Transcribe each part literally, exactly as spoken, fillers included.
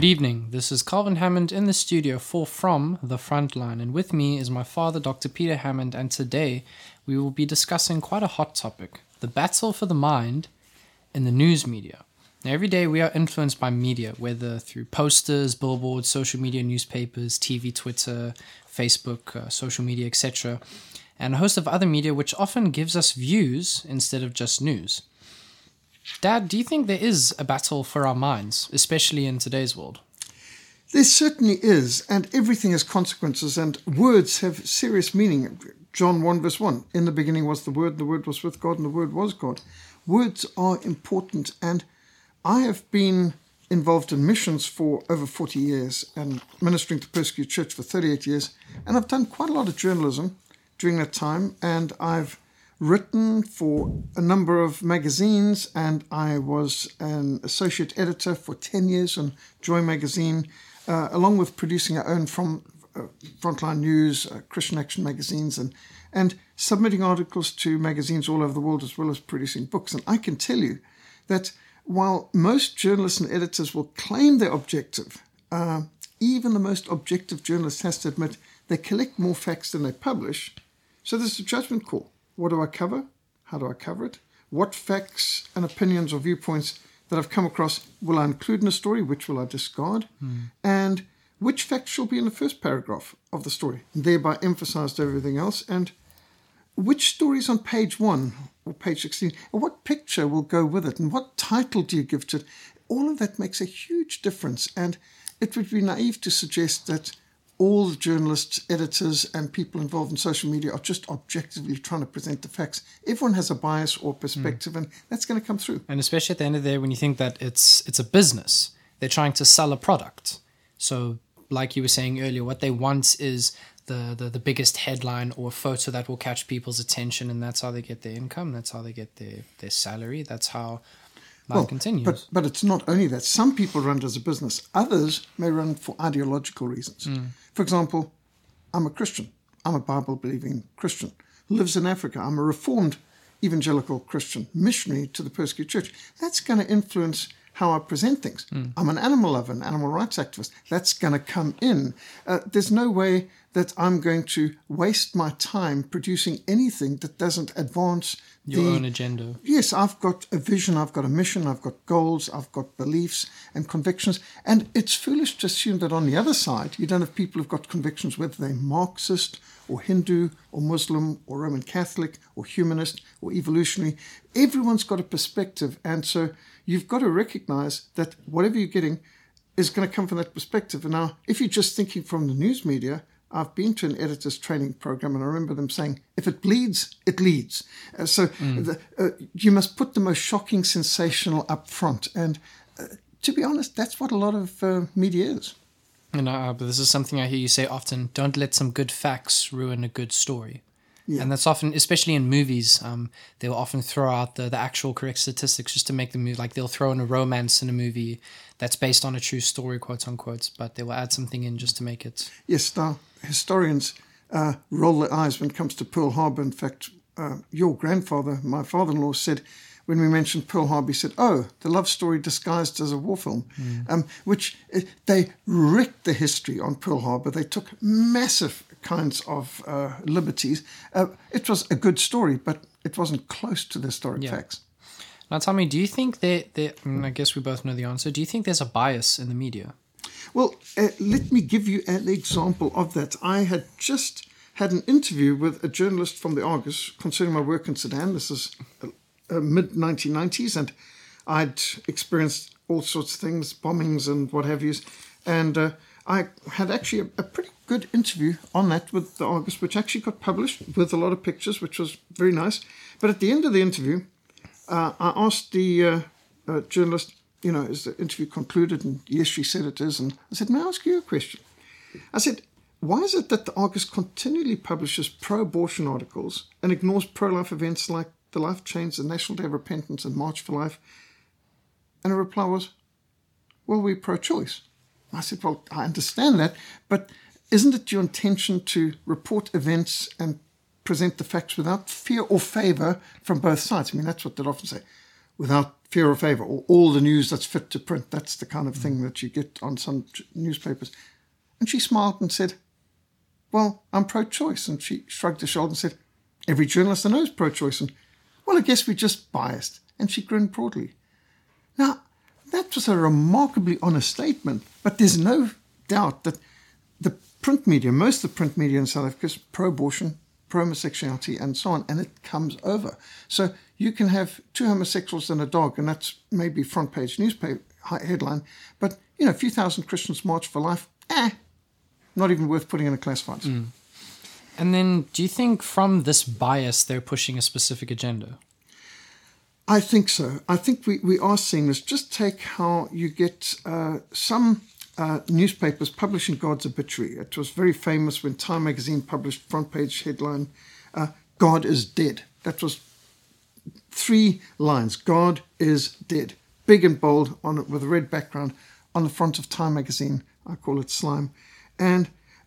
Good evening. This is Calvin Hammond in the studio for From the Frontline, and with me is my father, Doctor Peter Hammond, and today we will be discussing quite a hot topic, the battle for the mind in the news media. Now, every day we are influenced by media, whether through posters, billboards, social media, newspapers, T V, Twitter, Facebook, uh, social media, et cetera, and a host of other media which often gives us views instead of just news. Dad, do you think there is a battle for our minds, especially in today's world? There certainly is, and everything has consequences, and words have serious meaning. John one verse one, in the beginning was the Word, the Word was with God, and the Word was God. Words are important, and I have been involved in missions for over forty years and ministering to Persecuted Church for thirty-eight years, and I've done quite a lot of journalism during that time, and I've written for a number of magazines, and I was an associate editor for ten years on Joy magazine, uh, along with producing our own from uh, Frontline News, uh, Christian Action magazines, and, and submitting articles to magazines all over the world, as well as producing books. And I can tell you that while most journalists and editors will claim they're objective, uh, even the most objective journalist has to admit they collect more facts than they publish. So there's a judgment call. What do I cover? How do I cover it? What facts and opinions or viewpoints that I've come across will I include in a story? Which will I discard? Mm. And which facts shall be in the first paragraph of the story, thereby emphasized everything else? And which stories on page one or page sixteen, or what picture will go with it? And what title do you give to it? All of that makes a huge difference. And it would be naive to suggest that all the journalists, editors, and people involved in social media are just objectively trying to present the facts. Everyone has a bias or perspective, mm. and that's going to come through. And especially at the end of the day, when you think that it's it's a business, they're trying to sell a product. So, like you were saying earlier, what they want is the, the, the biggest headline or photo that will catch people's attention, and that's how they get their income, that's how they get their, their salary, that's how life well, continues. But, but it's not only that. Some people run it as a business. Others may run for ideological reasons. Mm. For example, I'm a Christian. I'm a Bible-believing Christian who lives in Africa. I'm a Reformed evangelical Christian missionary to the Persecuted Church. That's going to influence how I present things. Mm. I'm an animal lover, an animal rights activist. That's going to come in. Uh, there's no way that I'm going to waste my time producing anything that doesn't advance your the, own agenda. Yes, I've got a vision, I've got a mission, I've got goals, I've got beliefs and convictions. And it's foolish to assume that on the other side, you don't have people who've got convictions, whether they're Marxist or Hindu or Muslim or Roman Catholic or humanist or evolutionary. Everyone's got a perspective. And so you've got to recognize that whatever you're getting is going to come from that perspective. And now, if you're just thinking from the news media, I've been to an editor's training program, and I remember them saying, if it bleeds, it leads. Uh, so mm. the, uh, you must put the most shocking, sensational up front. And uh, to be honest, that's what a lot of uh, media is. And uh, but this is something I hear you say often, don't let some good facts ruin a good story. Yeah. And that's often, especially in movies, um, they'll often throw out the, the actual correct statistics just to make the movie, like they'll throw in a romance in a movie that's based on a true story, quote unquote, but they will add something in just to make it. Yes, now historians uh, roll their eyes when it comes to Pearl Harbor. In fact, uh, your grandfather, my father-in-law, said, when we mentioned Pearl Harbor, he said, oh, the love story disguised as a war film, mm. um, which uh, they wrecked the history on Pearl Harbor. They took massive kinds of uh, liberties. Uh, it was a good story, but it wasn't close to the historic yeah. facts. Now, tell me, do you think there, there I, mean, I guess we both know the answer, do you think there's a bias in the media? Well, uh, let me give you an example of that. I had just had an interview with a journalist from the Argus concerning my work in Sudan. This is uh, uh, mid nineteen nineties, and I'd experienced all sorts of things, bombings and what have you. And uh, I had actually a, a pretty good interview on that with the Argus, which actually got published with a lot of pictures, which was very nice. But at the end of the interview, uh, I asked the uh, uh, journalist, you know, is the interview concluded? And yes, she said it is. And I said, may I ask you a question? I said, why is it that the Argus continually publishes pro-abortion articles and ignores pro-life events like the Life Change, the National Day of Repentance, and March for Life? And her reply was, well, we're pro-choice. I said, well, I understand that, but isn't it your intention to report events and present the facts without fear or favor from both sides? I mean, that's what they'd often say. without fear or favor, or all the news that's fit to print. That's the kind of thing that you get on some newspapers. And she smiled and said, well, I'm pro-choice. And she shrugged her shoulders and said, every journalist I know is pro-choice. And, well, I guess we're just biased. And she grinned broadly. Now, that was a remarkably honest statement, but there's no doubt that the print media, most of the print media in South Africa is pro-abortion, pro-homosexuality, and so on, and it comes over. So you can have two homosexuals and a dog, and that's maybe front-page newspaper headline, but, you know, a few thousand Christians march for life, eh, not even worth putting in a classifieds. Mm. And then do you think from this bias they're pushing a specific agenda? I think so. I think we, we are seeing this. Just take how you get uh, some uh, newspapers publishing God's obituary. It was very famous when Time magazine published front page headline, uh, God is dead. That was three lines. God is dead. Big and bold on it with a red background on the front of Time magazine. I call it slime. And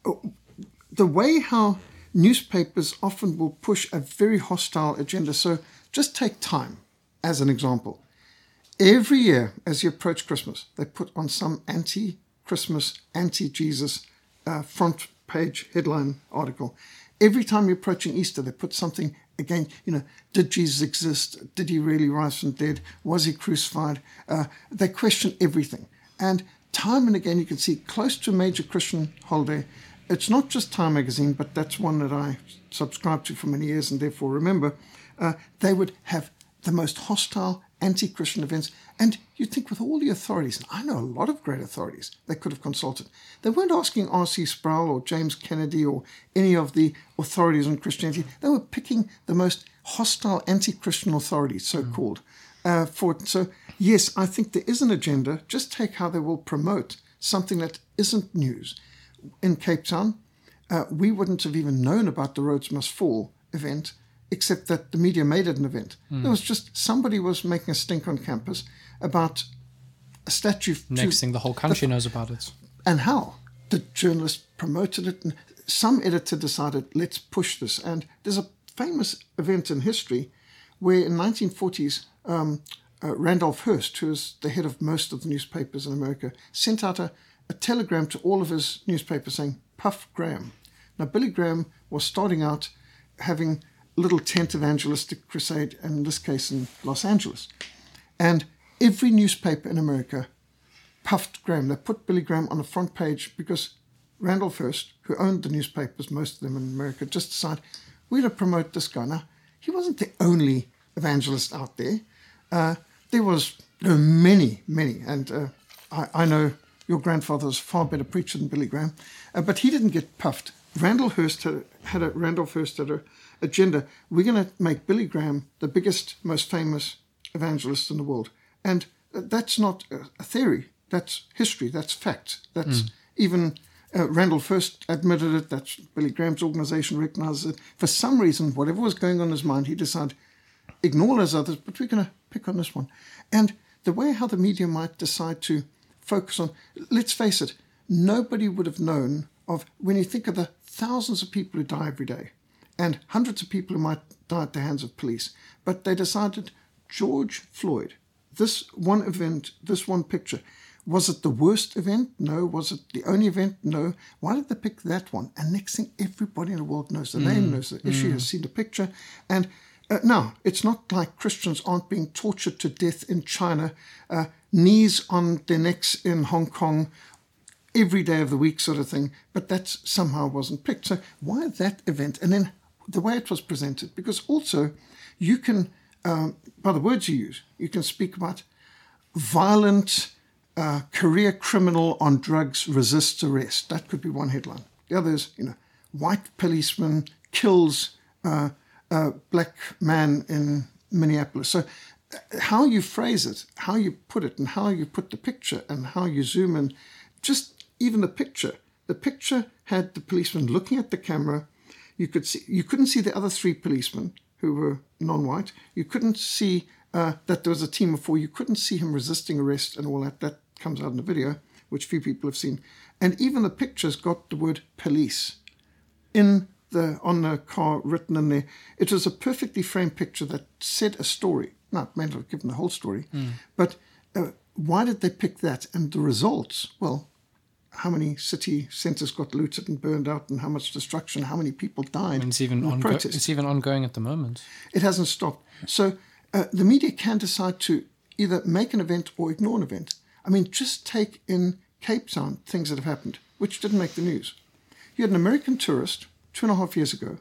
the way how newspapers often will push a very hostile agenda. So just take Time as an example. Every year, as you approach Christmas, they put on some anti-Christmas, anti-Jesus uh, front page headline article. Every time you're approaching Easter, they put something again, you know, did Jesus exist? Did he really rise from the dead? Was he crucified? Uh, they question everything. And time and again, you can see close to a major Christian holiday. It's not just Time magazine, but that's one that I subscribed to for many years and therefore remember. Uh, they would have the most hostile anti-Christian events. And you'd think with all the authorities, and I know a lot of great authorities they could have consulted, they weren't asking R C Sproul or James Kennedy or any of the authorities on Christianity. They were picking the most hostile anti-Christian authorities, so-called. Mm. Uh, for So, yes, I think there is an agenda. Just take how they will promote something that isn't news. In Cape Town, uh, we wouldn't have even known about the Rhodes Must Fall event, except that the media made it an event. Mm. There was just somebody was making a stink on campus about a statue. Next to, thing, the whole country the, knows about it. And how? The journalist promoted it, and some editor decided, let's push this. And there's a famous event in history where in nineteen forties, um, uh, Randolph Hearst, who was the head of most of the newspapers in America, sent out a, a telegram to all of his newspapers saying, Puff Graham. Now, Billy Graham was starting out having little tent evangelistic crusade, in this case in Los Angeles. And every newspaper in America puffed Graham. They put Billy Graham on the front page because Randolph Hearst, who owned the newspapers, most of them in America, just decided, we're going to promote this guy. Now, he wasn't the only evangelist out there. Uh, there was there were many, many. And uh, I, I know your grandfather was a far better preacher than Billy Graham, uh, but he didn't get puffed. Randolph Hearst had, had a Randolph Hearst had a agenda. We're going to make Billy Graham the biggest, most famous evangelist in the world. And that's not a theory. That's history. That's fact. That's mm. even uh, Randolph Hearst admitted it. That's Billy Graham's organization recognizes it. For some reason, whatever was going on in his mind, he decided, ignore those others, but we're going to pick on this one. And the way how the media might decide to focus on, let's face it, nobody would have known of, when you think of the thousands of people who die every day, and hundreds of people who might die at the hands of police. But they decided George Floyd, this one event, this one picture, was it the worst event? No. Was it the only event? No. Why did they pick that one? And next thing, everybody in the world knows the mm. name, knows the mm. issue, has seen the picture. And uh, now, it's not like Christians aren't being tortured to death in China, uh, knees on their necks in Hong Kong, every day of the week sort of thing, but that somehow wasn't picked. So why that event? And then the way it was presented, because also you can, um, by the words you use, you can speak about violent uh, career criminal on drugs resists arrest. That could be one headline. The other is, you know, white policeman kills uh, a black man in Minneapolis. So how you phrase it, how you put it, and how you put the picture, and how you zoom in, just even the picture. The picture had the policeman looking at the camera. You could see, you couldn't see the other three policemen who were non-white. You couldn't see uh, that there was a team of four. You couldn't see him resisting arrest and all that. That comes out in the video, which few people have seen. And even the pictures got the word police in the on the car written in there. It was a perfectly framed picture that said a story. No, it may not have given the whole story. Mm. But uh, why did they pick that? And the results, well, how many city centres got looted and burned out, and how much destruction, how many people died. And it's even in the ongo- protest. it's even ongoing at the moment. It hasn't stopped. So uh, the media can decide to either make an event or ignore an event. I mean, just take in Cape Town things that have happened, which didn't make the news. You had an American tourist two and a half years ago,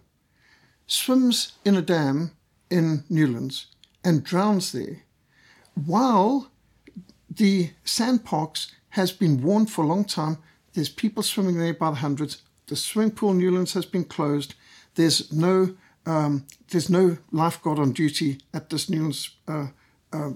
swims in a dam in Newlands and drowns there, while the sandparks has been warned for a long time. There's people swimming there by the hundreds. The swimming pool in Newlands has been closed. There's no um, there's no lifeguard on duty at this Newlands uh, uh,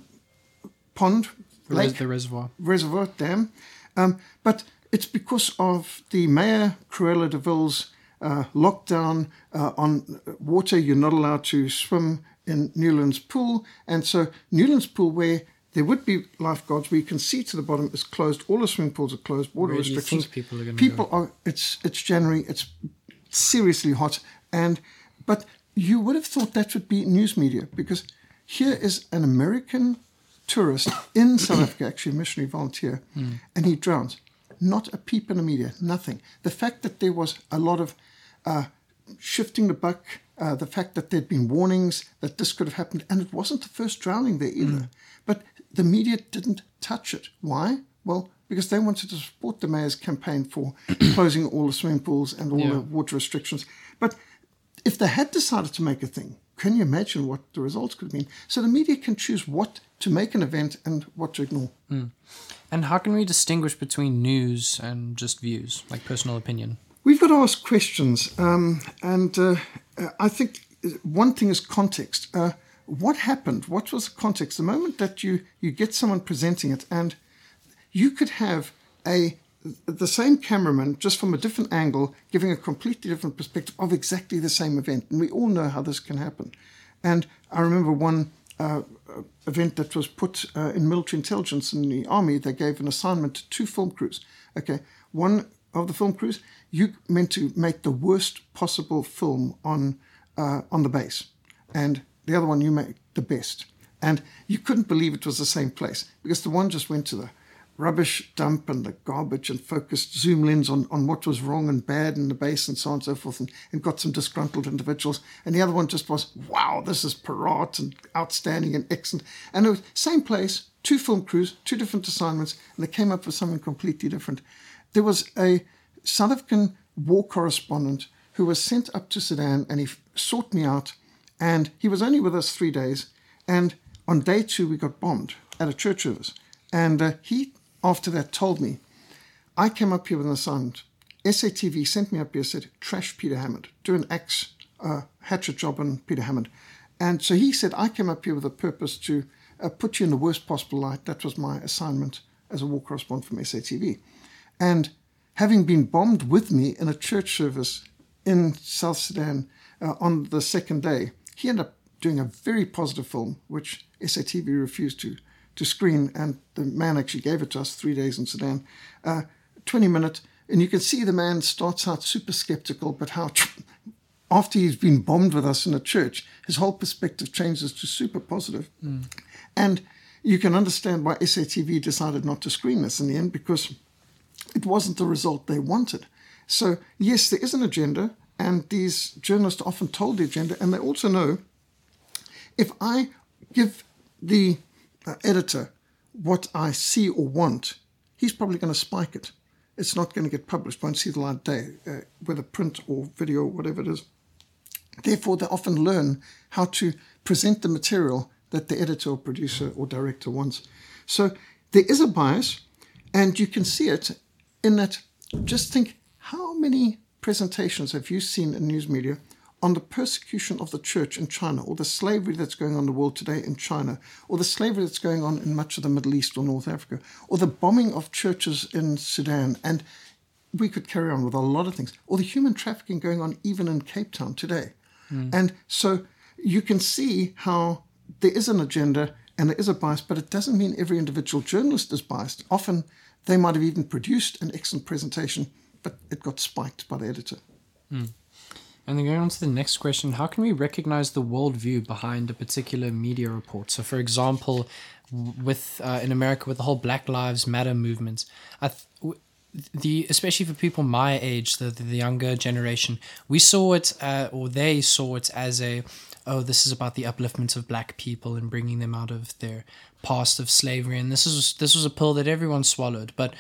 pond, The, lake, res- the reservoir. reservoir, dam. Um, but it's because of the Mayor Cruella de Vil's uh, lockdown uh, on water. You're not allowed to swim in Newlands pool. And so Newlands pool, where there would be lifeguards, where you can see to the bottom, is closed. All the swimming pools are closed. Water Where do you restrictions. think people are going to People go? are. It's it's January. It's seriously hot. And but you would have thought that would be news media, because here is an American tourist in South Africa, actually a missionary volunteer, mm. and he drowns. Not a peep in the media. Nothing. The fact that there was a lot of uh, shifting the buck. Uh, the fact that there'd been warnings that this could have happened, and it wasn't the first drowning there either. Mm. But the media didn't touch it. Why? Well, because they wanted to support the mayor's campaign for closing all the swimming pools and all yeah. the water restrictions. But if they had decided to make a thing, can you imagine what the results could have been? So the media can choose what to make an event and what to ignore. Mm. And how can we distinguish between news and just views, like personal opinion? We've got to ask questions. Um, and uh, I think one thing is context. Uh, what happened? What was the context? The moment that you, you get someone presenting it, and you could have a the same cameraman, just from a different angle, giving a completely different perspective of exactly the same event. And we all know how this can happen. And I remember one uh, event that was put uh, in military intelligence in the army. They gave an assignment to two film crews. Okay, one of the film crews, you meant to make the worst possible film on uh, on the base. And the other one, you made the best. And you couldn't believe it was the same place, because the one just went to the rubbish dump and the garbage and focused zoom lens on, on what was wrong and bad in the base and so on and so forth, and, and got some disgruntled individuals. And the other one just was, wow, this is parrot and outstanding and excellent. And it was same place, two film crews, two different assignments, and they came up with something completely different. There was a South African war correspondent who was sent up to Sudan, and he sought me out, and he was only with us three days. And on day two, we got bombed at a church service. And uh, he, after that, told me, I came up here with an assignment. S A T V sent me up here, said, trash Peter Hammond, do an axe uh, hatchet job on Peter Hammond. And so he said, I came up here with a purpose to uh, put you in the worst possible light. That was my assignment as a war correspondent from S A T V. And having been bombed with me in a church service in South Sudan uh, on the second day, he ended up doing a very positive film, which S A T V refused to to screen, and the man actually gave it to us, three days in Sudan, uh, twenty minute, and you can see the man starts out super skeptical, but how after he's been bombed with us in a church, his whole perspective changes to super positive. Mm. And you can understand why S A T V decided not to screen this in the end, because it wasn't the result they wanted. So yes, there is an agenda, and these journalists are often told the agenda, and they also know, if I give the uh, editor what I see or want, he's probably going to spike it. It's not going to get published, won't see the light of day, uh, whether print or video or whatever it is. Therefore, they often learn how to present the material that the editor or producer or director wants. So there is a bias, and you can see it in that. Just think, how many presentations have you seen in news media on the persecution of the church in China, or the slavery that's going on in the world today in China, or the slavery that's going on in much of the Middle East or North Africa, or the bombing of churches in Sudan, and we could carry on with a lot of things, or the human trafficking going on even in Cape Town today. Mm. And so you can see how there is an agenda and there is a bias, but it doesn't mean every individual journalist is biased. Often they might have even produced an excellent presentation, but it got spiked by the editor. Mm. And then going on to the next question, how can we recognize the worldview behind a particular media report? So, for example, with uh, in America with the whole Black Lives Matter movement, I th- the especially for people my age, the the younger generation, we saw it uh, or they saw it as a oh, this is about the upliftment of black people and bringing them out of their past of slavery, and this is this was a pill that everyone swallowed, but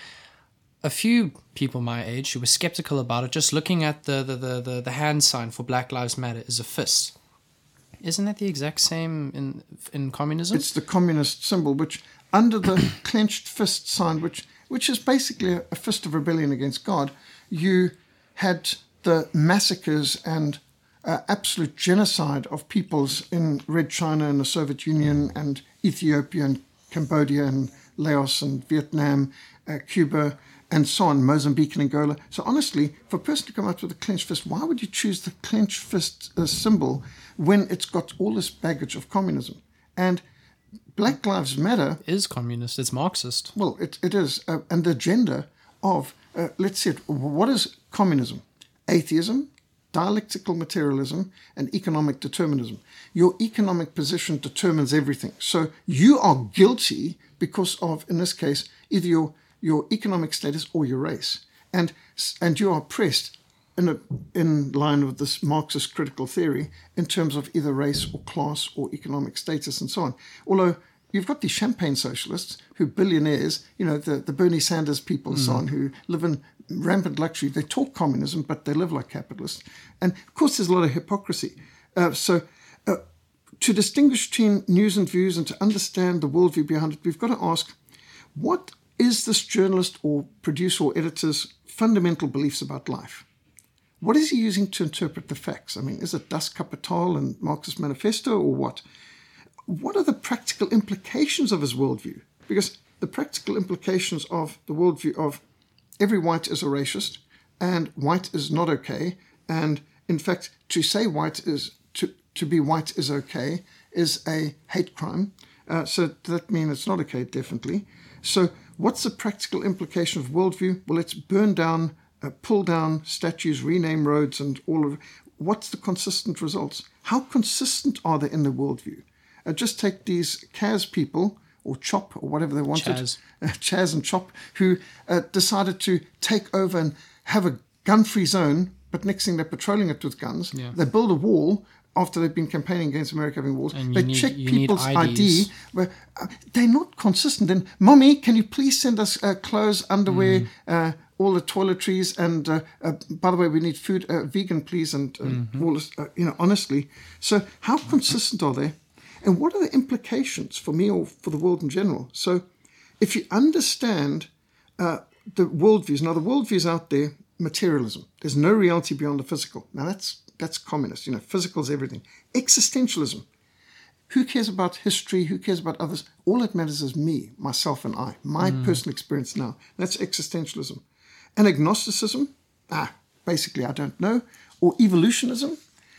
a few people my age who were skeptical about it, just looking at the, the, the, the, the hand sign for Black Lives Matter is a fist. Isn't that the exact same in in communism? It's the communist symbol, which under the clenched fist sign, which which is basically a, a fist of rebellion against God, you had the massacres and uh, absolute genocide of peoples in Red China and the Soviet Union and Ethiopia and Cambodia and Laos and Vietnam, uh, Cuba, and so on, Mozambique and Angola. So honestly, for a person to come out with a clenched fist, why would you choose the clenched fist uh, symbol when it's got all this baggage of communism? And Black Lives Matter is communist, it's Marxist. Well, it, it is. Uh, and the agenda of, uh, let's see, it, what is communism? Atheism, dialectical materialism, and economic determinism. Your economic position determines everything. So you are guilty because of, in this case, either your your economic status or your race. And and you are oppressed in, a, in line with this Marxist critical theory in terms of either race or class or economic status and so on. Although you've got these champagne socialists who billionaires, you know, the, the Bernie Sanders people and mm. so on, who live in rampant luxury. They talk communism, but they live like capitalists. And of course, there's a lot of hypocrisy. Uh, so uh, to distinguish between news and views and to understand the worldview behind it, we've got to ask, what is this journalist or producer or editor's fundamental beliefs about life? What is he using to interpret the facts? I mean, is it Das Kapital and Marxist Manifesto or what? What are the practical implications of his worldview? Because the practical implications of the worldview of every white is a racist and white is not okay, and in fact, to say white is, to, to be white is okay is a hate crime. Uh, so that means it's not okay, definitely. So what's the practical implication of worldview? Well, let's burn down, uh, pull down statues, rename roads, and all of. What's the consistent results? How consistent are they in the worldview? Uh, just take these Kaz people, or Chop, or whatever they wanted, Chaz, uh, Chaz and Chop, who uh, decided to take over and have a gun-free zone, but next thing they're patrolling it with guns. Yeah. They build a wall. After they've been campaigning against America having wars, and they need, check you people's need I D. Where, uh, they're not consistent. Then, Mommy, can you please send us uh, clothes, underwear, mm. uh, all the toiletries, and uh, uh, by the way, we need food, uh, vegan, please, and uh, mm-hmm. all this. Uh, you know, honestly. So, how consistent are they, and what are the implications for me or for the world in general? So, if you understand uh, the worldviews, now the worldviews out there, materialism. There's no reality beyond the physical. Now that's That's communist, you know, physical is everything. Existentialism. Who cares about history? Who cares about others? All that matters is me, myself and I, my mm. personal experience now. That's existentialism. And agnosticism, ah, basically I don't know. Or evolutionism,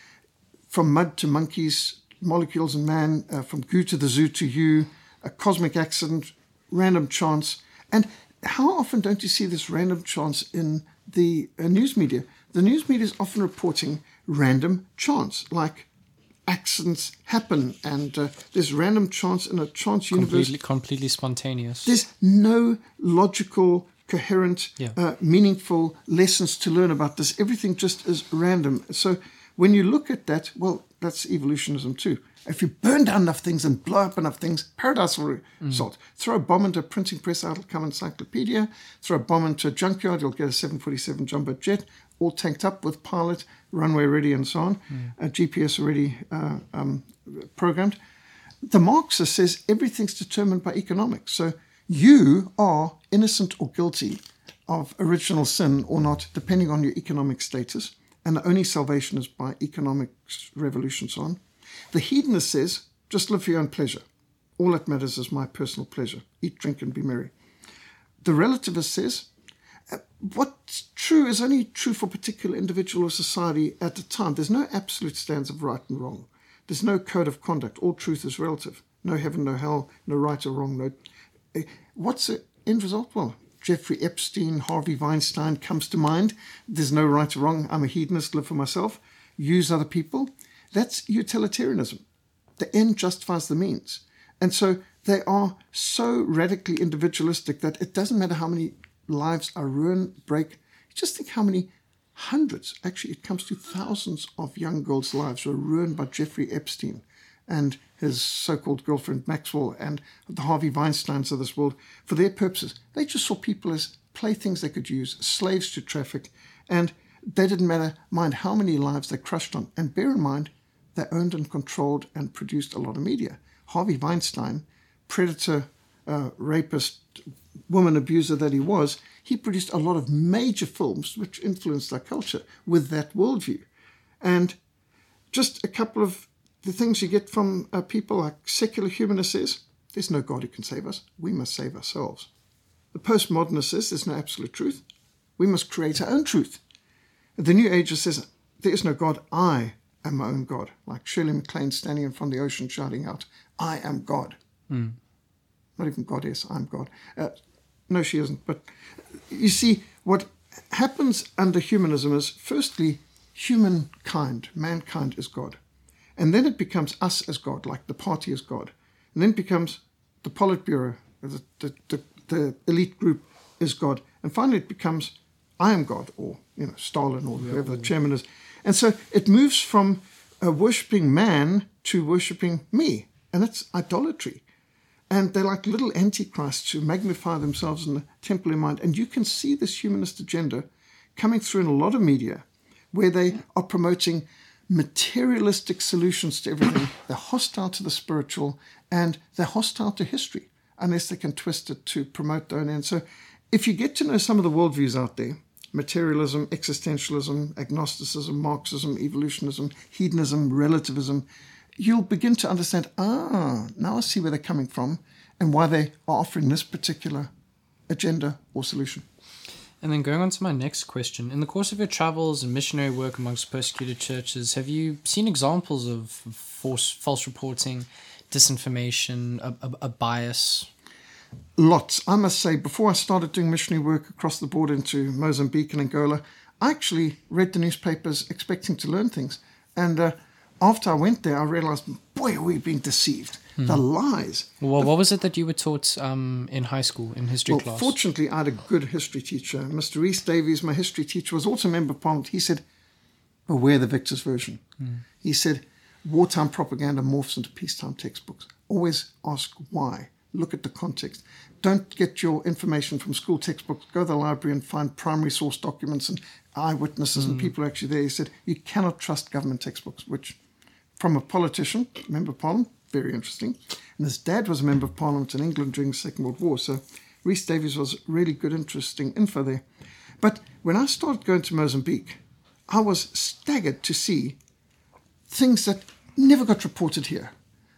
from mud to monkeys, molecules and man, uh, from goo to the zoo to you, a cosmic accident, random chance. And how often don't you see this random chance in the uh, news media? The news media is often reporting random chance, like accidents happen, and uh, there's random chance in a chance completely, universe. Completely spontaneous. There's no logical, coherent, yeah. uh, meaningful lessons to learn about this. Everything just is random. So when you look at that, well, that's evolutionism too. If you burn down enough things and blow up enough things, paradise will result. Mm. Throw a bomb into a printing press, out will come encyclopedia. Throw a bomb into a junkyard, you'll get a seven forty-seven jumbo jet, all tanked up with pilot, runway ready, and so on, mm. uh, G P S already uh, um, programmed. The Marxist says everything's determined by economics. So you are innocent or guilty of original sin or not, depending on your economic status. And the only salvation is by economic revolution, so on. The hedonist says, just live for your own pleasure. All that matters is my personal pleasure. Eat, drink, and be merry. The relativist says, uh, what's true is only true for a particular individual or society at a time. There's no absolute standards of right and wrong. There's no code of conduct. All truth is relative. No heaven, no hell, no right or wrong. No. Uh, what's the end result? Well, Jeffrey Epstein, Harvey Weinstein comes to mind. There's no right or wrong. I'm a hedonist, live for myself. use other people, that's utilitarianism. The end justifies the means. And so they are so radically individualistic that it doesn't matter how many lives are ruined, break. Just think how many hundreds, actually it comes to thousands of young girls' lives were ruined by Jeffrey Epstein and his so-called girlfriend Maxwell and the Harvey Weinsteins of this world for their purposes. They just saw people as playthings they could use, slaves to traffic, and they didn't matter mind how many lives they crushed on. And bear in mind, they owned and controlled and produced a lot of media. Harvey Weinstein, predator, uh, rapist, woman abuser that he was, he produced a lot of major films which influenced our culture with that worldview. And just a couple of the things you get from uh, people like secular humanist says, there's no God who can save us. We must save ourselves. The postmodernist says there's no absolute truth. We must create our own truth. The New Ager says there is no God. I am my own God. Like Shirley MacLaine standing in front of the ocean shouting out, I am God. Mm. Not even God is, I'm God. Uh, no, she isn't. But you see, what happens under humanism is, firstly, humankind, mankind is God. And then it becomes us as God, like the party as God. And then it becomes the Politburo, the, the, the, the elite group is God. And finally it becomes I am God, or you know Stalin, or yeah, whoever the chairman is. And so it moves from uh, worshipping man to worshipping me. And it's idolatry. And they're like little antichrists who magnify themselves in the temple of mind. And you can see this humanist agenda coming through in a lot of media where they are promoting materialistic solutions to everything. They're hostile to the spiritual and they're hostile to history unless they can twist it to promote their own end. So if you get to know some of the worldviews out there, materialism, existentialism, agnosticism, Marxism, evolutionism, hedonism, relativism, you'll begin to understand, ah, now I see where they're coming from and why they are offering this particular agenda or solution. And then going on to my next question, in the course of your travels and missionary work amongst persecuted churches, have you seen examples of false, false reporting, disinformation, a, a, a bias? Lots. I must say, before I started doing missionary work across the border into Mozambique and Angola, I actually read the newspapers expecting to learn things. And uh, after I went there, I realized, boy, are we being deceived. Mm. The lies. Well, what was it that you were taught um, in high school, in history well, class? Fortunately, I had a good history teacher. Mister Rhys Davies, my history teacher, was also a member of Parliament. He said, beware the victor's version. Mm. He said, wartime propaganda morphs into peacetime textbooks. Always ask why. Look at the context. Don't get your information from school textbooks. Go to the library and find primary source documents and eyewitnesses mm. and people actually there. He said, you cannot trust government textbooks, which from a politician, member of Parliament, very interesting. And his dad was a member of Parliament in England during the Second World War. So Rhys Davies was really good, interesting info there. But when I started going to Mozambique, I was staggered to see things that never got reported here.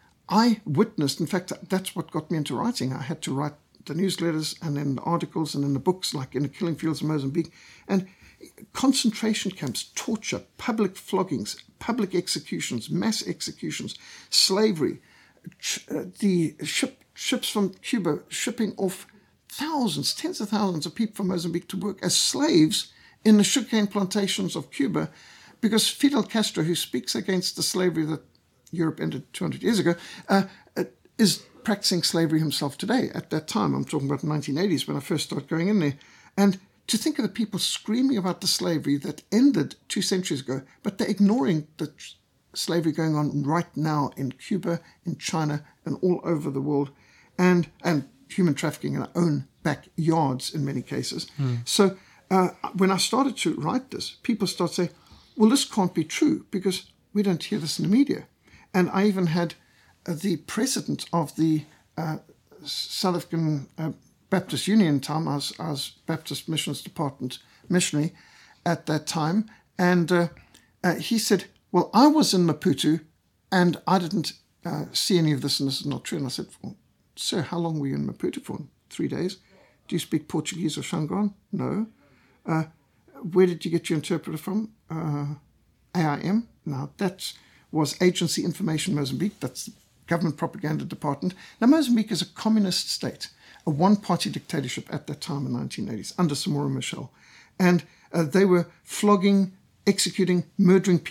I witnessed, in fact, that's what got me into writing. I had to write the newsletters and then the articles and then the books, like In the Killing Fields of Mozambique. And concentration camps, torture, public floggings, public executions, mass executions, slavery, ch- uh, the ship, ships from Cuba shipping off thousands, tens of thousands of people from Mozambique to work as slaves in the sugarcane plantations of Cuba, because Fidel Castro, who speaks against the slavery that Europe ended two hundred years ago, uh, is practicing slavery himself today. At that time, I'm talking about the nineteen eighties when I first started going in there. And to think of the people screaming about the slavery that ended two centuries ago, but they're ignoring the slavery going on right now in Cuba, in China, and all over the world, and and human trafficking in our own backyards in many cases. Mm. So uh, when I started to write this, people started saying, well, this can't be true because we don't hear this in the media. And I even had uh, the president of the uh, South African uh, Baptist Union time. I was, I was Baptist Missions Department missionary at that time. And uh, uh, he said, well, I was in Maputo and I didn't uh, see any of this, and this is not true. And I said, well, sir, how long were you in Maputo for? Three days. Do you speak Portuguese or Shangaan? No. Uh, where did you get your interpreter from? Uh, A I M? Now, that's... was Agency Information Mozambique, that's the government propaganda department. Now, Mozambique is a communist state, a one-party dictatorship at that time in the nineteen eighties, under Samora Machel. And uh, they were flogging, executing, murdering people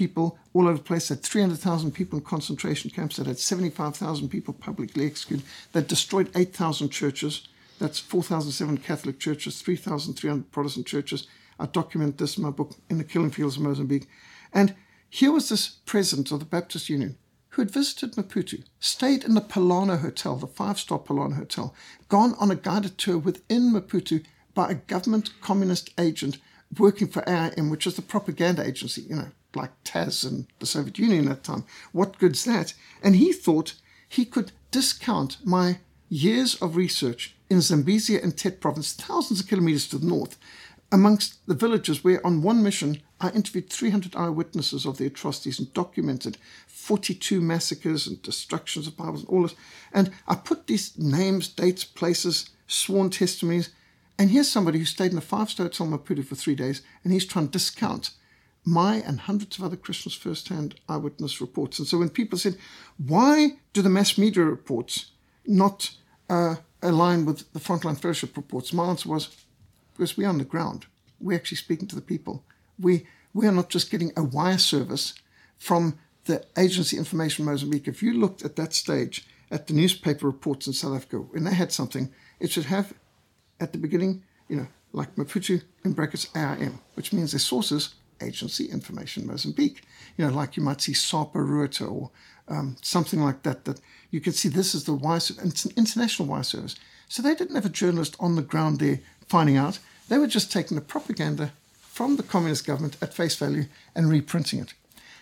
all over the place. They had three hundred thousand people in concentration camps. They had seventy-five thousand people publicly executed. They destroyed eight thousand churches. That's four thousand seven hundred Catholic churches, three thousand three hundred Protestant churches. I document this in my book, In the Killing Fields of Mozambique. And here was this president of the Baptist Union who had visited Maputo, stayed in the Polano Hotel, the five-star Polano Hotel, gone on a guided tour within Maputo by a government communist agent working for A I M, which is the propaganda agency, you know, like T A S and the Soviet Union at that time. What good's that? And he thought he could discount my years of research in Zambezia and Tet province, thousands of kilometers to the north, amongst the villages where on one mission I interviewed three hundred eyewitnesses of the atrocities and documented forty-two massacres and destructions of Bibles and all this. And I put these names, dates, places, sworn testimonies, and here's somebody who stayed in a five-star hotel in Maputo for three days, and he's trying to discount my and hundreds of other Christians' first-hand eyewitness reports. And so when people said, why do the mass media reports not uh, align with the Frontline Fellowship reports? My answer was, because we're on the ground. We're actually speaking to the people. We we are not just getting a wire service from the Agency Information Mozambique. If you looked at that stage at the newspaper reports in South Africa, when they had something, it should have at the beginning, you know, like Maputo in brackets A I M, which means their sources, Agency Information Mozambique. You know, like you might see SAPA Ruta or um, something like that, that you can see this is the wire service. It's an international wire service. So they didn't have a journalist on the ground there finding out. They were just taking the propaganda from the communist government at face value and reprinting it.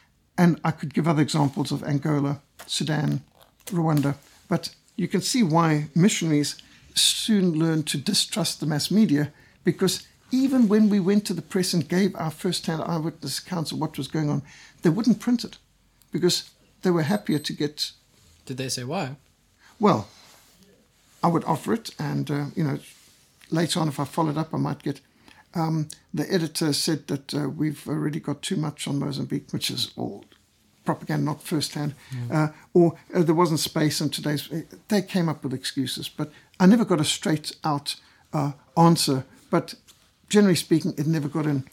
And I could give other examples of Angola, Sudan, Rwanda, but you can see why missionaries soon learned to distrust the mass media, because even when we went to the press and gave our first-hand eyewitness accounts of what was going on, they wouldn't print it because they were happier to get... Did they say why? Well, I would offer it, and, uh, you know, later on, if I followed up, I might get... Um, the editor said that uh, we've already got too much on Mozambique, which is all propaganda, not first-hand. Mm. Uh, or uh, there wasn't space in today's... They came up with excuses, but I never got a straight-out uh, answer. But generally speaking, it never got in.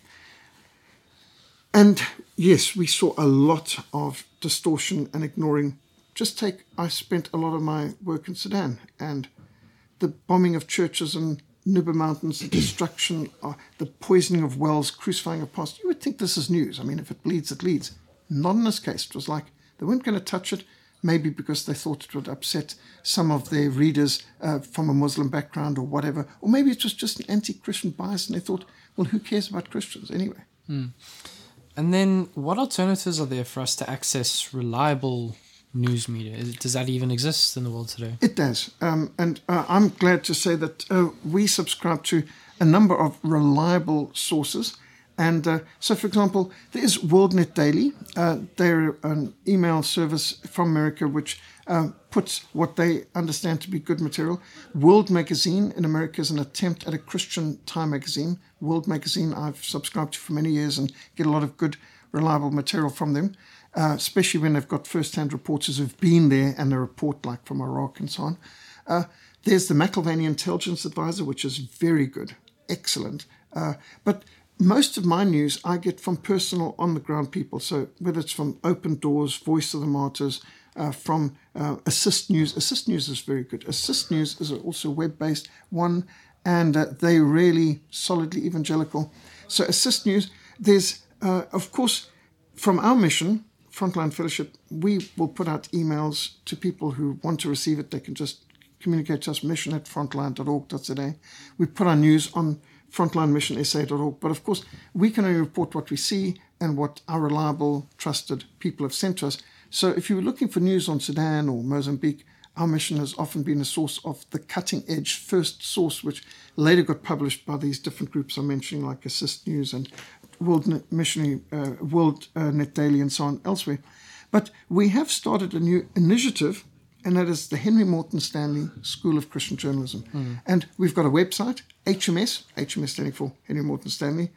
And yes, we saw a lot of distortion and ignoring. Just take... I spent a lot of my work in Sudan, and the bombing of churches and Nuba Mountains, the destruction, uh, the poisoning of wells, crucifying of pastors. You would think this is news. I mean, if it bleeds, it leads. Not in this case. It was like they weren't going to touch it, maybe because they thought it would upset some of their readers uh, from a Muslim background or whatever. Or maybe it was just an anti-Christian bias and they thought, well, who cares about Christians anyway? Hmm. And then what alternatives are there for us to access reliable news media? Does that even exist in the world today? It does. Um, and uh, I'm glad to say that uh, we subscribe to a number of reliable sources. And uh, so, for example, there is WorldNet Daily. Uh, they're an email service from America which uh, puts what they understand to be good material. World Magazine in America is an attempt at a Christian Time magazine. World Magazine I've subscribed to for many years and get a lot of good, reliable material from them. Uh, especially when they've got first-hand reporters who've been there and they report like from Iraq and so on. Uh, there's the McIlvany Intelligence Advisor, which is very good, excellent. Uh, but most of my news I get from personal on-the-ground people. So whether it's from Open Doors, Voice of the Martyrs, uh, from uh, Assist News. Assist News is very good. Assist News is also a web-based one, and uh, they're really solidly evangelical. So Assist News, there's, uh, of course, from our mission, Frontline Fellowship, we will put out emails to people who want to receive it. They can just communicate to us, mission at frontline dot org dot z a. We put our news on frontline mission s a dot org. But of course, we can only report what we see and what our reliable, trusted people have sent to us. So if you were looking for news on Sudan or Mozambique, our mission has often been a source of the cutting-edge first source, which later got published by these different groups I'm mentioning, like Assist News and World Net Missionary, uh, World uh, Net Daily, and so on elsewhere. But we have started a new initiative, and that is the Henry Morton Stanley School of Christian Journalism. Mm. And we've got a website, H M S, H M S standing for Henry Morton Stanley,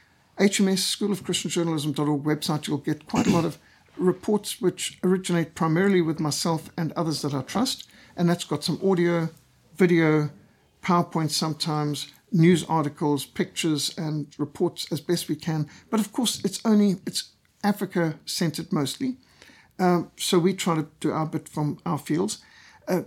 H M S School of Christian Journalism dot org website. You'll get quite a lot of reports which originate primarily with myself and others that I trust, and that's got some audio, video, PowerPoint sometimes, news articles, pictures, and reports as best we can. But of course, it's only it's Africa-centered mostly. Um, so we try to do our bit from our fields. Uh,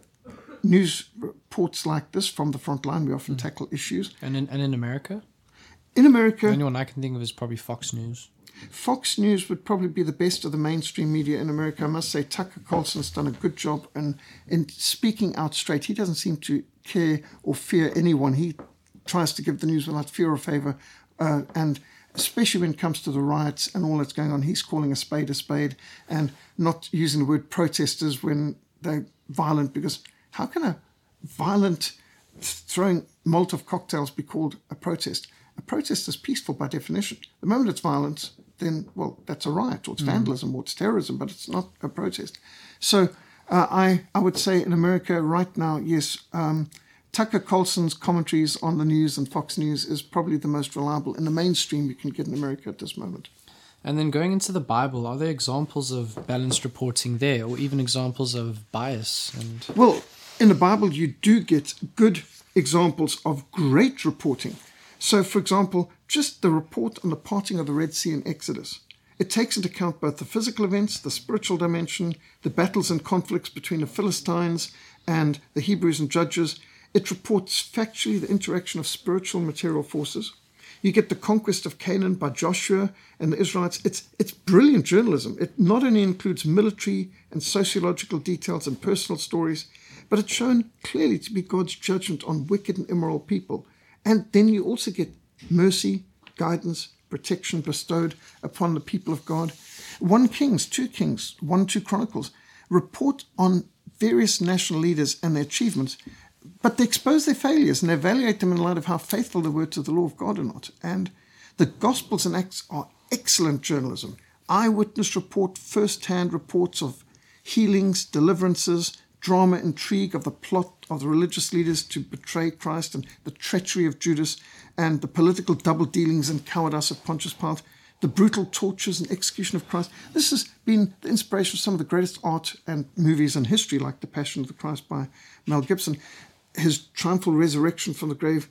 news reports like this from the front line, we often mm. tackle issues. And in, and in America? In America... The only one I can think of is probably Fox News. Fox News would probably be the best of the mainstream media in America. I must say Tucker Carlson's done a good job in, in speaking out straight. He doesn't seem to care or fear anyone. He tries to give the news without fear or favour. Uh, and especially when it comes to the riots and all that's going on, he's calling a spade a spade and not using the word protesters when they're violent, because how can a violent throwing Molotov cocktails be called a protest? A protest is peaceful by definition. The moment it's violent, then, well, that's a riot, or it's vandalism, mm. or it's terrorism, but it's not a protest. So uh, I, I would say in America right now, yes, um, Tucker Carlson's commentaries on the news and Fox News is probably the most reliable in the mainstream you can get in America at this moment. And then going into the Bible, are there examples of balanced reporting there, or even examples of bias? And Well, in the Bible, you do get good examples of great reporting. So, for example, just the report on the parting of the Red Sea in Exodus. It takes into account both the physical events, the spiritual dimension, the battles and conflicts between the Philistines and the Hebrews and Judges. It reports factually the interaction of spiritual and material forces. You get the conquest of Canaan by Joshua and the Israelites. It's, it's brilliant journalism. It not only includes military and sociological details and personal stories, but it's shown clearly to be God's judgment on wicked and immoral people. And then you also get mercy, guidance, protection bestowed upon the people of God. One Kings, two Kings, one, two Chronicles report on various national leaders and their achievements, but they expose their failures and evaluate them in light of how faithful they were to the law of God or not. And the Gospels and Acts are excellent journalism. Eyewitness report, first-hand reports of healings, deliverances, drama, intrigue of the plot of the religious leaders to betray Christ and the treachery of Judas and the political double dealings and cowardice of Pontius Pilate, the brutal tortures and execution of Christ. This has been the inspiration of some of the greatest art and movies in history, like The Passion of the Christ by Mel Gibson, his triumphal resurrection from the grave.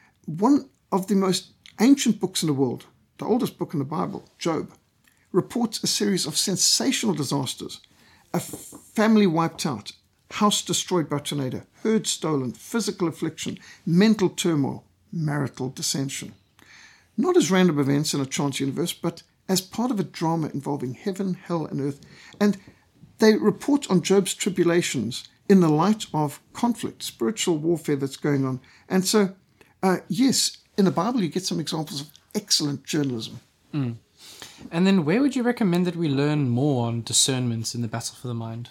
One of the most ancient books in the world, the oldest book in the Bible, Job, reports a series of sensational disasters, a family wiped out, house destroyed by tornado, herd stolen, physical affliction, mental turmoil, marital dissension. Not as random events in a chance universe, but as part of a drama involving heaven, hell, and earth. And they report on Job's tribulations in the light of conflict, spiritual warfare that's going on. And so, uh, yes, in the Bible you get some examples of excellent journalism. Mm. And then where would you recommend that we learn more on discernment in the battle for the mind?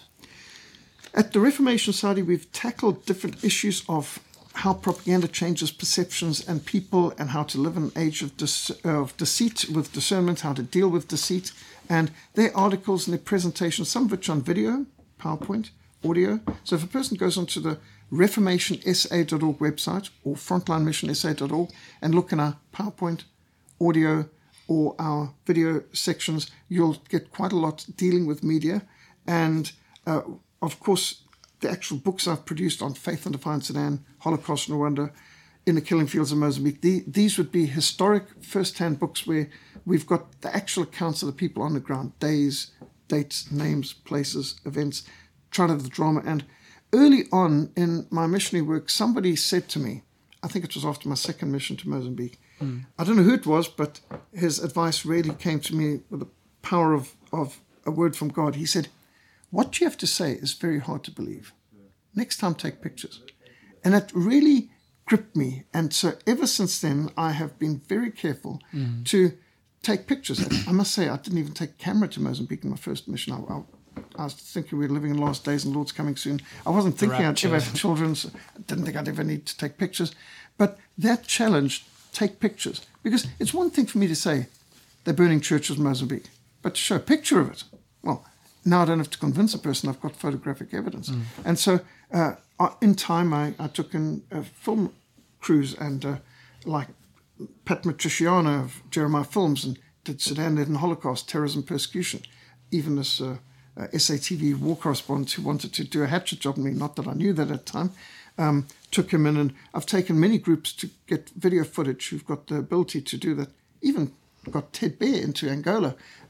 At the Reformation Society, we've tackled different issues of how propaganda changes perceptions and people, and how to live in an age of, de- of deceit with discernment, how to deal with deceit. And their articles and their presentations, some of which on video, PowerPoint, audio. So if a person goes onto the reformation s a dot org website or frontline mission s a dot org and look in our PowerPoint, audio, or our video sections, you'll get quite a lot dealing with media. And uh, of course, the actual books I've produced on Faith in Defiant Sudan, Holocaust in Rwanda, In the Killing Fields of Mozambique, the, these would be historic first-hand books where we've got the actual accounts of the people on the ground, days, dates, names, places, events, tried out the drama. And early on in my missionary work, somebody said to me, I think it was after my second mission to Mozambique, mm. I don't know who it was, but his advice really came to me with the power of, of a word from God. He said, what you have to say is very hard to believe. Next time, take pictures. And it really gripped me. And so ever since then, I have been very careful mm. to take pictures. I must say, I didn't even take a camera to Mozambique in my first mission. I, I, I was thinking we were living in the last days and the Lord's coming soon. I wasn't thinking I'd ever have children. So I didn't think I'd ever need to take pictures. But that challenge, take pictures. Because it's one thing for me to say, they're burning churches in Mozambique. But to show a picture of it, well, now I don't have to convince a person. I've got photographic evidence. Mm. And so uh, in time, I, I took in a film crews and uh, like Pat Matriciano of Jeremiah Films and did Sudan Led in Holocaust, Terrorism, Persecution. Even this uh, uh, S A T V war correspondent who wanted to do a hatchet job on me, not that I knew that at the time, um, took him in. And I've taken many groups to get video footage who've got the ability to do that. Even got Ted Bear into Angola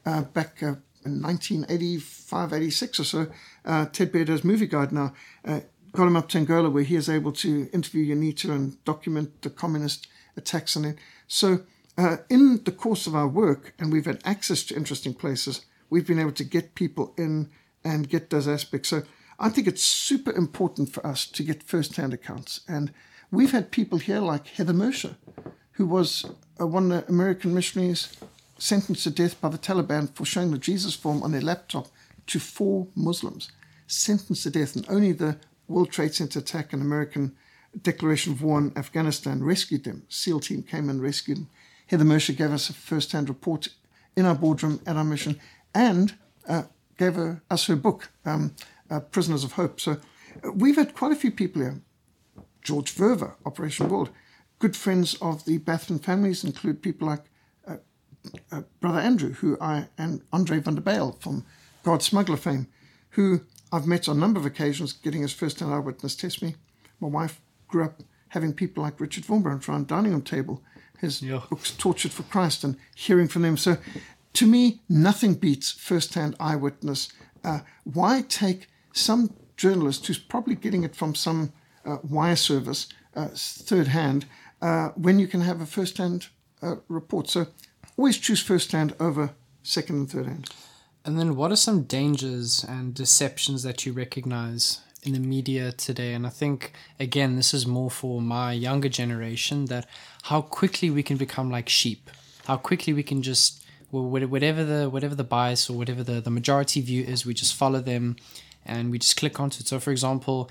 uh, back uh, in nineteen eighty-five, eighty-six or so. Uh, Ted Baedo's movie guide now uh, got him up to Angola, where he is able to interview UNITA and document the communist attacks on it. So uh, in the course of our work, and we've had access to interesting places, we've been able to get people in and get those aspects. So I think it's super important for us to get first-hand accounts. And we've had people here like Heather Mercer, who was uh, one of the American missionaries sentenced to death by the Taliban for showing the Jesus film on their laptop to four Muslims, sentenced to death. And only the World Trade Center attack and American declaration of war in Afghanistan rescued them. SEAL team came and rescued them. Heather Mercer gave us a first-hand report in our boardroom at our mission, and uh, gave her, us her book, um, uh, Prisoners of Hope. So uh, we've had quite a few people here. George Verver, Operation World. Good friends of the Bathman families include people like uh, uh, Brother Andrew, who I, and Andre van der Bijl from God Smuggler fame, who I've met on a number of occasions, getting his first-hand eyewitness testimony. My wife grew up having people like Richard Vormbrandt around dining room table, his yeah. books Tortured for Christ, and hearing from them. So to me, nothing beats first-hand eyewitness. Uh, why take some journalist who's probably getting it from some uh, wire service, uh, third hand, uh, when you can have a first-hand uh, report? So always choose first-hand over second and third hand. And then what are some dangers and deceptions that you recognize in the media today? And I think, again, this is more for my younger generation, that how quickly we can become like sheep, how quickly we can just, well, whatever the whatever the bias or whatever the, the majority view is, we just follow them and we just click onto it. So, for example,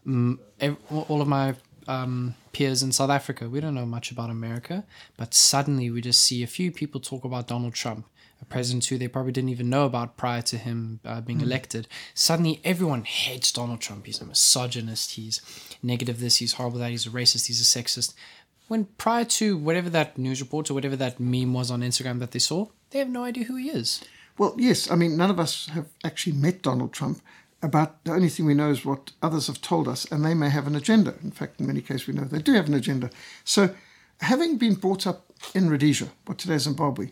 all of my um, peers in South Africa, we don't know much about America, but suddenly we just see a few people talk about Donald Trump, a president who they probably didn't even know about prior to him uh, being mm. elected. Suddenly everyone hates Donald Trump. He's a misogynist, he's negative this, he's horrible that, he's a racist, he's a sexist. When prior to whatever that news report or whatever that meme was on Instagram that they saw, they have no idea who he is. Well, yes, I mean, none of us have actually met Donald Trump. About the only thing we know is what others have told us, and they may have an agenda. In fact, in many cases, we know they do have an agenda. So having been brought up in Rhodesia, what today is Zimbabwe,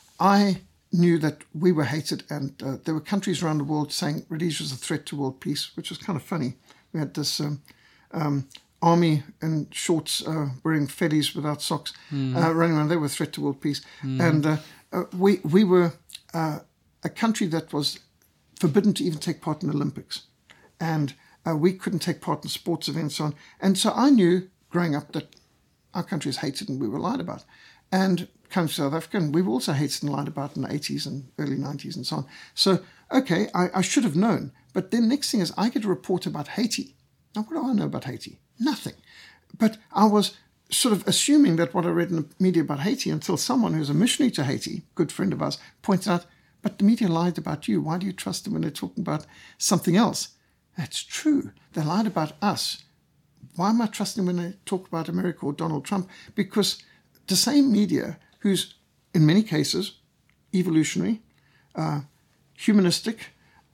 I knew that we were hated, and uh, there were countries around the world saying Rhodesia is a threat to world peace, which was kind of funny. We had this um, um, army in shorts uh, wearing feddies without socks mm. uh, running around. They were a threat to world peace. Mm. And uh, uh, we, we were uh, a country that was forbidden to even take part in the Olympics. And uh, we couldn't take part in sports events and so on. And so I knew growing up that our country is hated and we were lied about. And coming to South Africa, and we were also hated and lied about in the eighties and early nineties and so on. So, okay, I, I should have known. But then next thing is I get a report about Haiti. Now, what do I know about Haiti? Nothing. But I was sort of assuming that what I read in the media about Haiti, until someone who's a missionary to Haiti, good friend of ours, pointed out, but the media lied about you. Why do you trust them when they're talking about something else? That's true. They lied about us. Why am I trusting them when they talk about America or Donald Trump? Because the same media, who's in many cases evolutionary, uh, humanistic,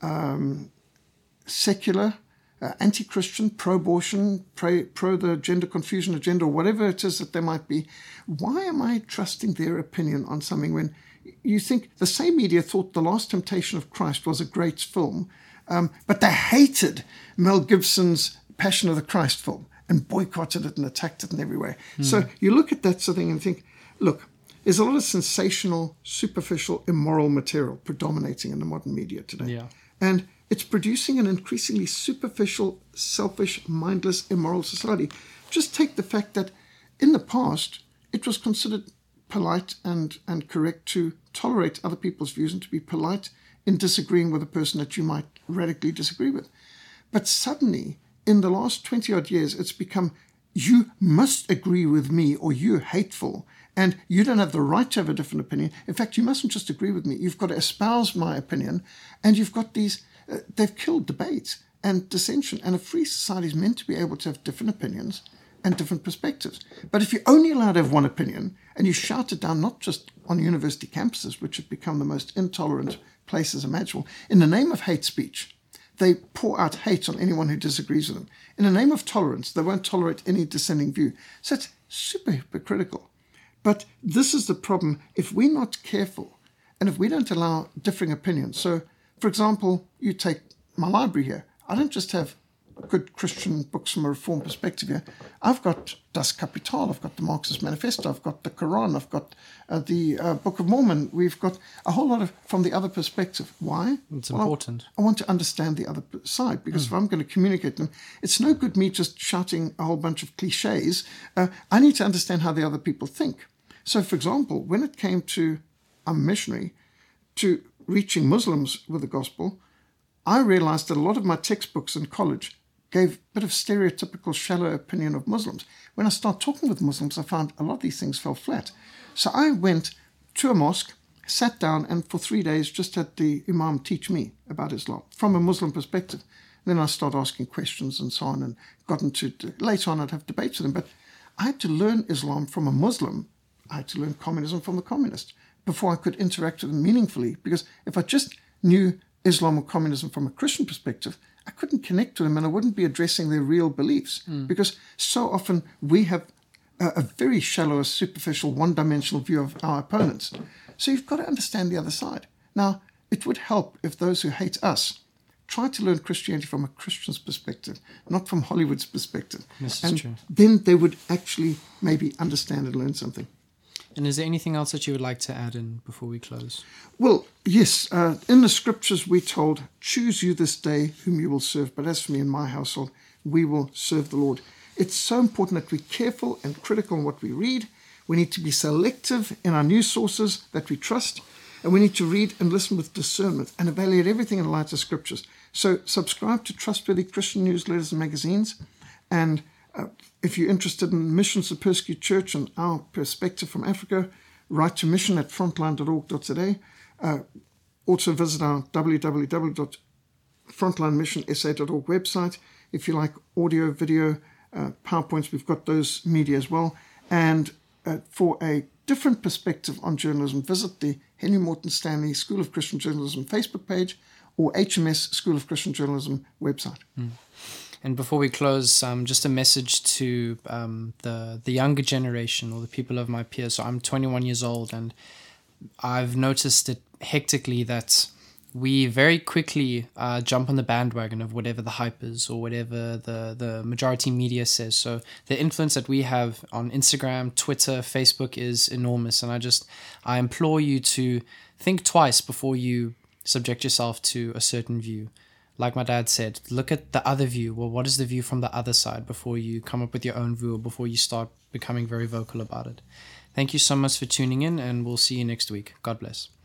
um, secular, uh, anti-Christian, pro-abortion, pro, pro the gender confusion agenda, or whatever it is that they might be, why am I trusting their opinion on something when you think the same media thought The Last Temptation of Christ was a great film, um, but they hated Mel Gibson's Passion of the Christ film and boycotted it and attacked it in every way. Mm. So you look at that sort of thing and think, look, there's a lot of sensational, superficial, immoral material predominating in the modern media today. Yeah. And it's producing an increasingly superficial, selfish, mindless, immoral society. Just take the fact that in the past, it was considered polite and, and correct to tolerate other people's views and to be polite in disagreeing with a person that you might radically disagree with. But suddenly, in the last twenty-odd years, it's become, you must agree with me or you're hateful and you don't have the right to have a different opinion. In fact, you mustn't just agree with me. You've got to espouse my opinion. And you've got these, uh, they've killed debate and dissension. And a free society is meant to be able to have different opinions and different perspectives. But if you're only allowed to have one opinion and you shout it down, not just on university campuses, which have become the most intolerant places imaginable, in the name of hate speech, they pour out hate on anyone who disagrees with them. In the name of tolerance, they won't tolerate any dissenting view. So it's super hypocritical. But this is the problem. If we're not careful And if we don't allow differing opinions, so for example, you take my library here, I don't just have good Christian books from a Reform perspective here. I've got Das Kapital, I've got the Marxist Manifesto, I've got the Quran, I've got uh, the uh, Book of Mormon. We've got a whole lot of from the other perspective. Why? It's well, important. I, I want to understand the other side, because mm. if I'm going to communicate them, it's no good me just shouting a whole bunch of cliches. Uh, I need to understand how the other people think. So, for example, when it came to, I'm a missionary, to reaching Muslims with the gospel, I realized that a lot of my textbooks in college gave a bit of stereotypical shallow opinion of Muslims. When I started talking with Muslims, I found a lot of these things fell flat. So I went to a mosque, sat down, and for three days just had the Imam teach me about Islam from a Muslim perspective. Then I started asking questions and so on, and got into, later on I'd have debates with them. But I had to learn Islam from a Muslim. I had to learn communism from a communist before I could interact with them meaningfully. Because if I just knew Islam or communism from a Christian perspective, I couldn't connect to them, and I wouldn't be addressing their real beliefs. Mm. Because so often we have a, a very shallow, superficial, one-dimensional view of our opponents. So you've got to understand the other side. Now, it would help if those who hate us try to learn Christianity from a Christian's perspective, not from Hollywood's perspective. This and is true. Then they would actually maybe understand and learn something. And is there anything else that you would like to add in before we close? Well, yes. Uh, in the scriptures we're told, choose you this day whom you will serve. But as for me and my household, we will serve the Lord. It's so important that we're careful and critical in what we read. We need to be selective in our news sources that we trust. And we need to read and listen with discernment and evaluate everything in light of scriptures. So subscribe to trustworthy Christian newsletters and magazines. And uh, if you're interested in missions of Persecuted Church and our perspective from Africa, write to mission at frontline dot org dot z a. Uh, also visit our w w w dot frontline mission s a dot org website. If you like audio, video, uh, PowerPoints, we've got those media as well. And uh, for a different perspective on journalism, visit the Henry Morton Stanley School of Christian Journalism Facebook page or H M S School of Christian Journalism website. Mm. And before we close, um, just a message to um, the the younger generation or the people of my peers. So I'm twenty-one years old, and I've noticed it hectically that we very quickly uh, jump on the bandwagon of whatever the hype is or whatever the, the majority media says. So the influence that we have on Instagram, Twitter, Facebook is enormous. And I just, I implore you to think twice before you subject yourself to a certain view. Like my dad said, look at the other view. Well, what is the view from the other side before you come up with your own view or before you start becoming very vocal about it? Thank you so much for tuning in, and we'll see you next week. God bless.